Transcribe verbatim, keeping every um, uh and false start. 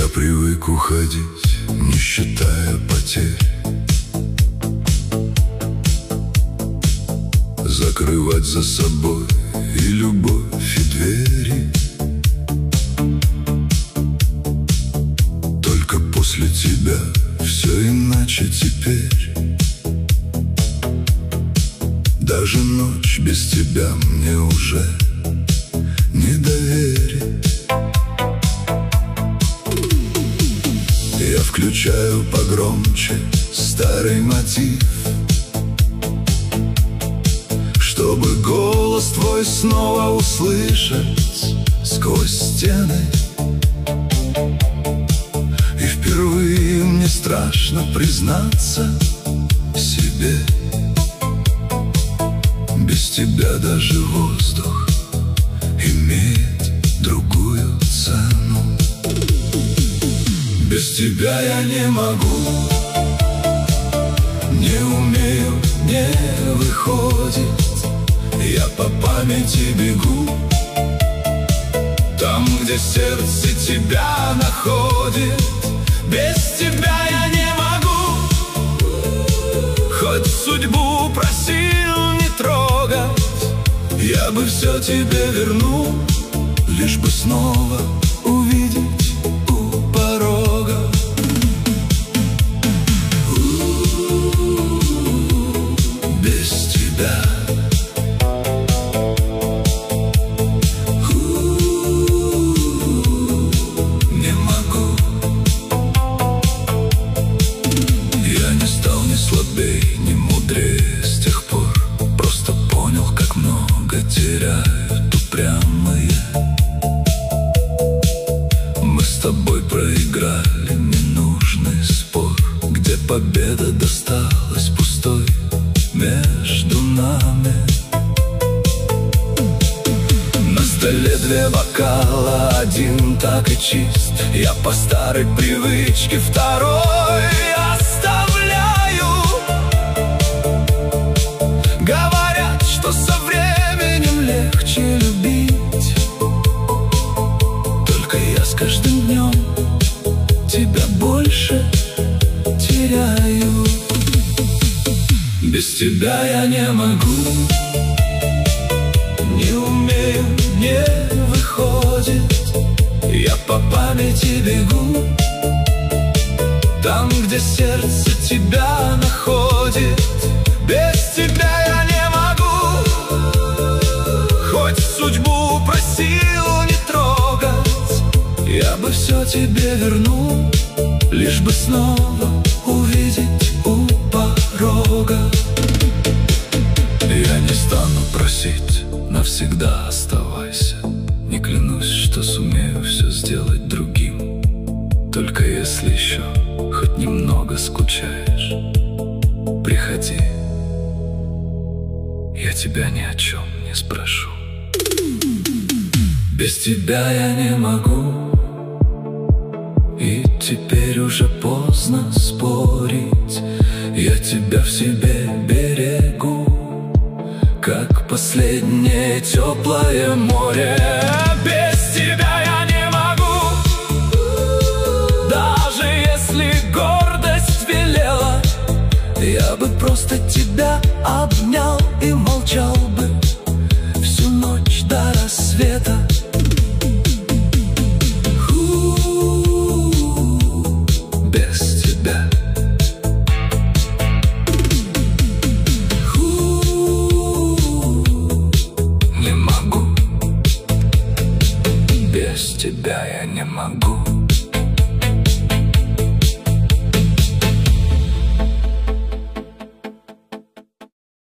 Я привык уходить, не считая потерь, закрывать за собой и любовь, и двери. Только после тебя все иначе теперь. Даже ночь без тебя мне уже не доверить. Я включаю погромче старый мотив, чтобы голос твой снова услышать сквозь стены. И впервые мне страшно признаться себе: без тебя даже воздух имеет другую цену. Без тебя я не могу, не умею, не выходит. Я по памяти бегу, там, где сердце тебя находит. Без тебя я не могу, хоть судьбу просил не трогать. Я бы все тебе вернул, лишь бы снова увидеть у порога. У-у-у, без тебя. У-у-у, не могу. Я не стал ни слабей, ни мудрее с тех пор. Просто понял, как много теряют упрямые. Мы с тобой проиграли ненужный спор, где победа досталась пустой между нами. На столе две бокала, один так и чист. Я по старой привычке второй оставляю. Говорят, что со временем легче любить. Только я с каждым днем тебя больше теряю. Без тебя я не могу, не умею, не выходит. Я по памяти бегу, там, где сердце тебя находит. Без тебя я не могу, хоть судьбу просил не трогать. Я бы все тебе вернул, лишь бы снова увидеть у порога. Я не стану просить, навсегда оставайся. Не клянусь, что сумею все сделать другим. Только если еще хоть немного скучаешь, приходи, я тебя ни о чем не спрошу. Без тебя я не могу, и теперь уже поздно спорить. Я тебя в себе берегу, как последнее теплое море. Без тебя я не могу, даже если гордость велела. Я бы просто тебя обнял и молчал бы всю ночь до рассвета. У-у-у, без тебя. У-у-у, не могу. Без тебя я не могу.